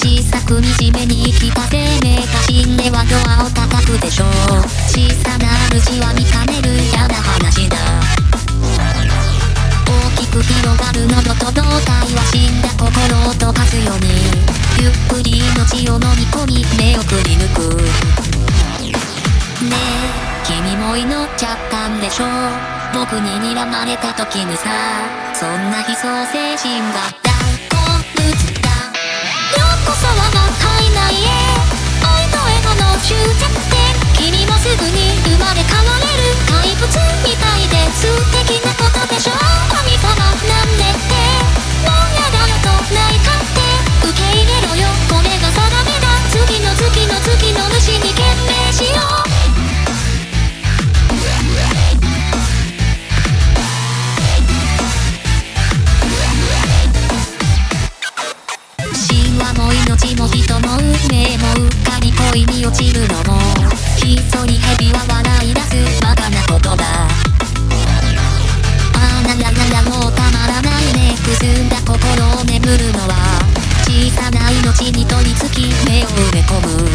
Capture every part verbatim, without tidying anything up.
小さく惨めに生きた生命が死んではドアを叩くでしょう。小さな主は見かねる嫌な話だ。大きく広がる喉と胴体は死んだ心を溶かすようにゆっくり命を飲み込み目をくり抜く。ねえ君も祈っちゃったんでしょ。僕に睨まれた時にさ、そんな悲壮精神が大好物だ。ようこそ我が体内へ、愛と笑顔の終着点。君もすぐに生まれ変われる怪物みたいで素敵なことでしょ。神様なんでってもうやだよとないかって受け入れろよ、これが定めだ。次の次の次の主に懸命しよう。神話も命も人も運命もうっかり恋に落ちるのもひっそり蛇は笑い出すバカなことだ。あーららららもうたまらないね。くすんだ心を眠るのは小さな命に取り付き目を埋め込む。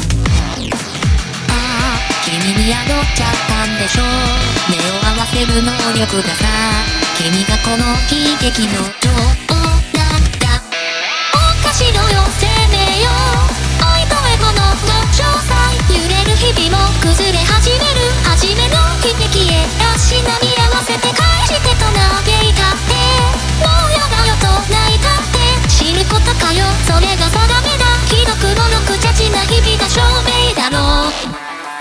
ああ君に宿っちゃったんでしょ。目を合わせる能力がさ、君がこの悲劇の女王なんだ。おかしろよ生命よ、愛とエゴのご詳細。揺れる日々も崩れ始める初めの悲劇へ足並み合わせて返してと嘆いたってもうやだよと泣いたって知ることかよ、それが定めだ。ひどくもろくちゃちな日々が証明だろう。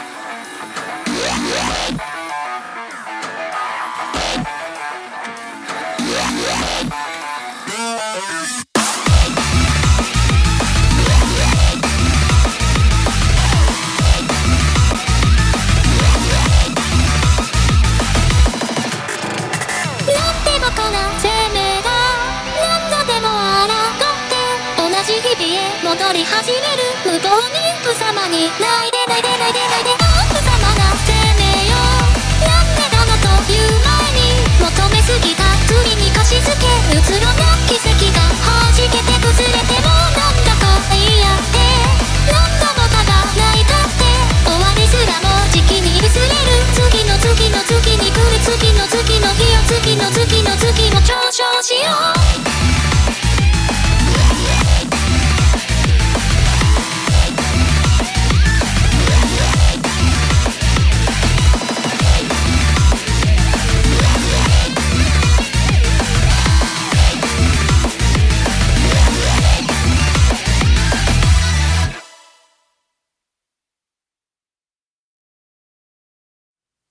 戻り始める無謀に無様にないでないでないでないで無様な生命よ。なんでだのという前に求めすぎた罪に貸し付け移ろ